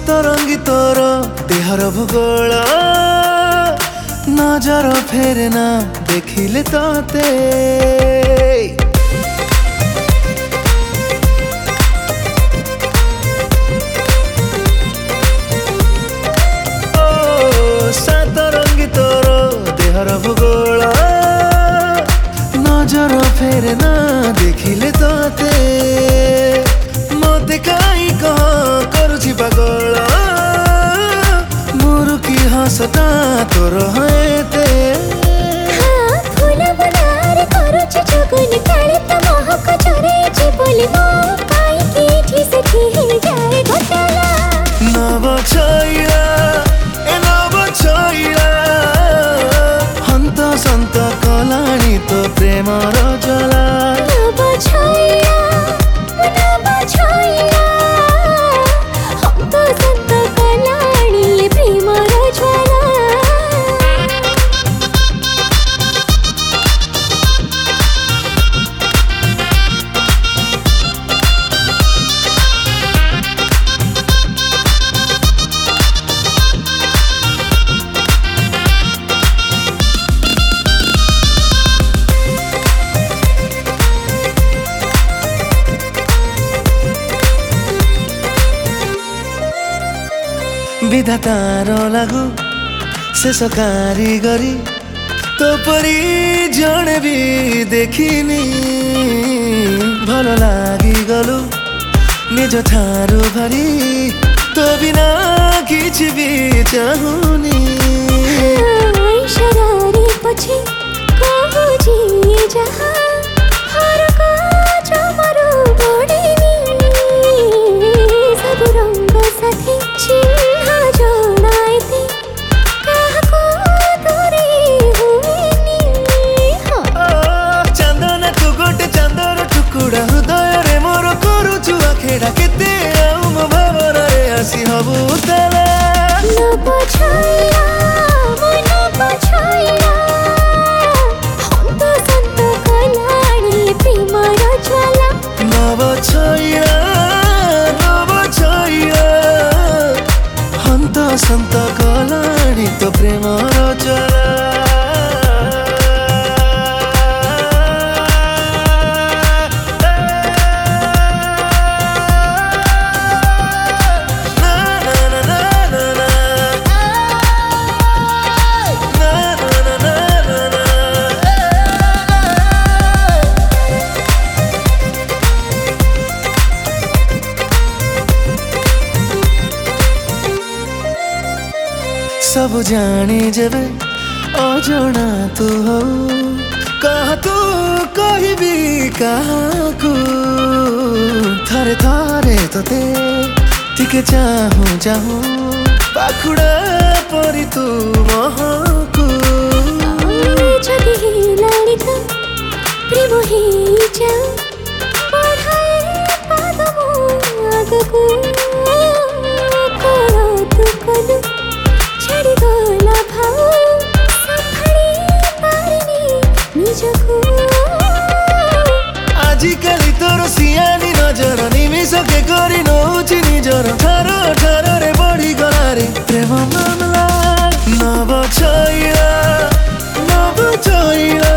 सतरंगी तोर देहर भूगोल नजर फेरे ना देखिले तोते सतरंगी तोर देहर भूगोल नजर फेरे ना देखिले तोते मते काई कह करुछि पागल मुरुकी हसता तोर हेते फूल बनारे करुछि जुगुन काले त महक झरे जे बोली मो काई की ठिस ठिहिल जाए घोटाला नव छाइला ए नव छाइला हंत संत कलाणी तो प्रेमर जला नव छाइला हम तो संत कलाणी प्रेमर ज्वाला विधातार लागू शेष कारीगरी तो परी जड़े भी देखिनी भल लागी गलु निज ठारू भरी तो बिना किछि भी चाहुनी शरारी पछे कहू जी जहा हर का चमरो बड़ेनी सब रंग साथी चिन्ह जणाए थे काहको दूरी हुएनी चंदन तू गोटे चंदर टुकुड़ा हृदय रे मोर करुछु आखेड़ा केते आउ मो भावर रे आसी हबु तला नव छाइला मन छाइला हम तो संत कलाणी प्रेमर ज्वाला नव छाइला हंत संत कलाणी तो प्रेमर ज्वाला सब जानी जब अजଣା तू हो कह तू कहबी काकू थरे थरे तोते टिके चाहूँ चाहूँ पाखुड़ा परी तू महकू जदि हिलाणी तो प्रेम ही जाऊ बढ़ाए पाद मो आगकू करो तू कलू छड़ी गला भाऊ संभाली पारिनी निजकू आजिकाली तोर सियानी नजर निमिषके करी नौछि निजर ठारो ठारो रे बढी गलारे प्रेम मामला नव छाइला